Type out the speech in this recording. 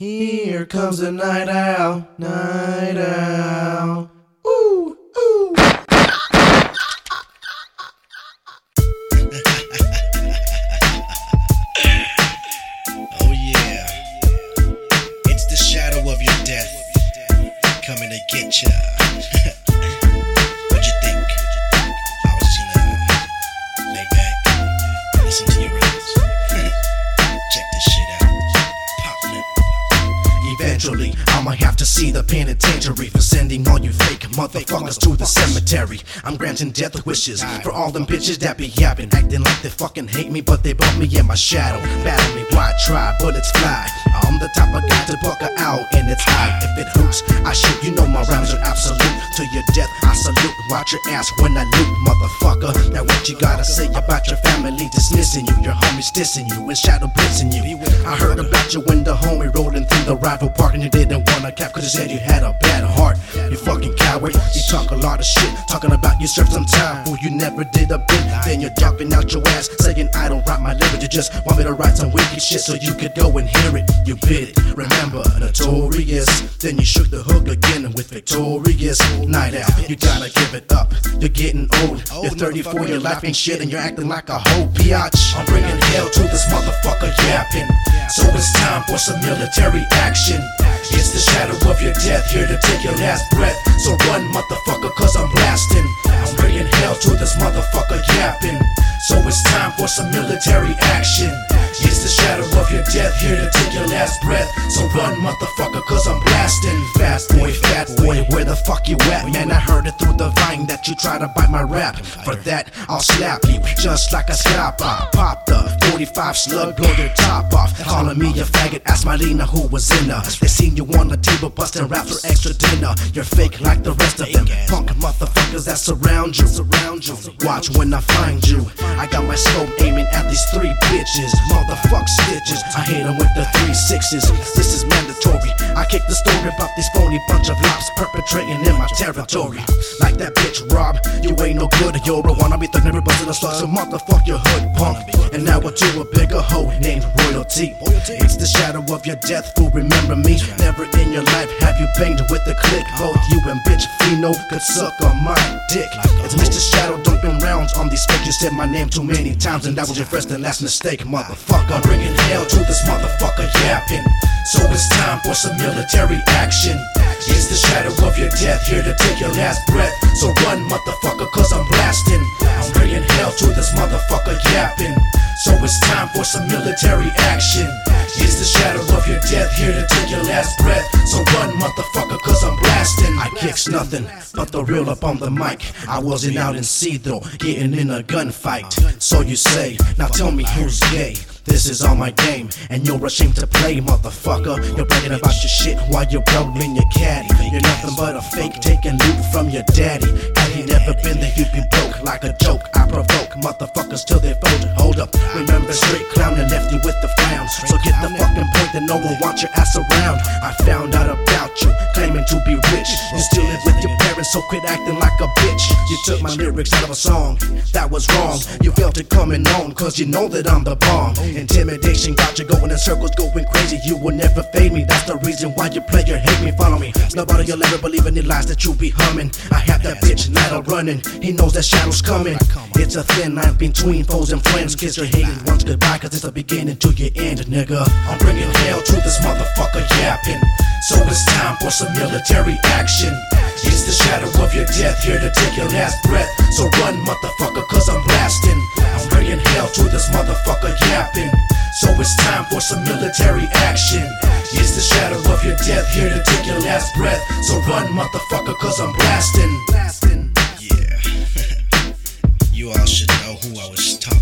Here comes the night owl, night owl. Ooh, ooh. Oh yeah, it's the shadow of your death coming to get ya. What'd you think? I was just gonna lay back, listen to your rhymes. Check this shit out. Poppin' Eventually, I'ma have to see the penitentiary for sending all you fake motherfuckers to the cemetery. I'm granting death wishes for all them bitches that be yapping, acting like they fucking hate me, but they bump me in my shadow. Battle me, why try? Bullets fly. I'm the type of guy to buck a owl in its eye. If it hoots, I shoot. You know my rhymes are absolute. To your death, I salute. Watch your ass when I loot, motherfucker. Now what you gotta say about your family dismissing you? Your homies dissing you and shadow blitzing you. I heard about you when the homie rolling through the rival park and you didn't wanna cap cause you said you had a bad heart. You fucking coward. You talk a lot of shit, talking about you served some time. Fool, you never did a bit. Then you're talking out your ass, saying I don't write my lyrics. You just want me to write some wicked shit so you could go and hear it. You bit it, remember, notorious. Then you shook the hook again with victorious. Night out, you gotta give it up. You're getting old, you're 34, you're laughing shit and you're acting like a whole biatch. I'm bringing hell to this motherfucker yapping. So it's time for some military action. It's the shadow of your death here to take your last breath. So run, motherfucker, cause I'm blasting. I'm bringing hell to this motherfucker yapping. So it's time for some military action. It's the shadow of your death here to take your last breath. So run, motherfucker, cause I'm blasting. Fast boy, fat boy, where the fuck you at? Man, I heard it through the vine that you try to bite my rap. For that, I'll slap you just like a scalper. Pop the 45 slug, blow your top off. Calling me a faggot, ask Marlena who was in her. They seen you on the table busting raps for extra dinner. You're fake like the rest of them punk motherfuckers that surround you. Watch when I find you. I got my scope aiming at these three bitches. Motherfuck stitches, I hit them with the 3-6s. This is mandatory. I kick the story about this phony bunch of lops perpetrating in my territory. Like that bitch Rob, you ain't no good. You're a wannabe thug, never busted a slug. So motherfuck your hood punk. And now we'll do a bigger hoe named royalty. It's the shadow of your death, fool, remember me. Never in your life have you banged with a click. Both you and bitch Fino could suck on my dick. It's Mr. Shadow dumping rounds on these fakes. You said my name too many times and that was your first and last mistake, motherfucker. I'm bringing hell to this motherfucker yapping. So it's time for some military action. It's the shadow of your death here to take your last breath. So run, motherfucker, cause I'm blasting. I'm bringing hell to this motherfucker yapping. So it's time for some military action. It's the shadow of your death here to take your last breath. So run, motherfucker, cause I'm blasting. I kicks nothing but the real up on the mic. I wasn't out in sea though, getting in a gunfight. So you say, now tell me who's gay. This is all my game, and you're ashamed to play, motherfucker. You're bragging about your shit while you're rolling your caddy. You're nothing but a fake taking loot from your daddy. Had he never been there, you'd be broke like a joke. I provoke motherfuckers till they fold. Hold up, remember straight clown and left you with the frown. So get the fucking point that no one wants your ass around. I found out about you, claiming to be rich. You still live with your parents, so quit acting like a bitch. You took my lyrics out of a song, that was wrong. You felt it coming on, cause you know that I'm the bomb. Intimidation got you going in circles, going crazy. You will never fade me, that's the reason why you play your hate me. Follow me, nobody will ever believe any lies that you be humming. I have that bitch Nidal running, he knows that shadow's coming. It's a thin line between foes and friends. Kiss your hating once goodbye, cause it's the beginning to your end, nigga. I'm bringing hell to this motherfucker yapping. So it's time for some military action. It's the shadow of your death here to take your last breath. So run, motherfucker, cause I'm blasting. I'm bringing hell to this motherfucker yapping. So it's time for some military action. It's the shadow of your death here to take your last breath. So run, motherfucker, cause I'm blasting. Yeah. You all should know who I was talking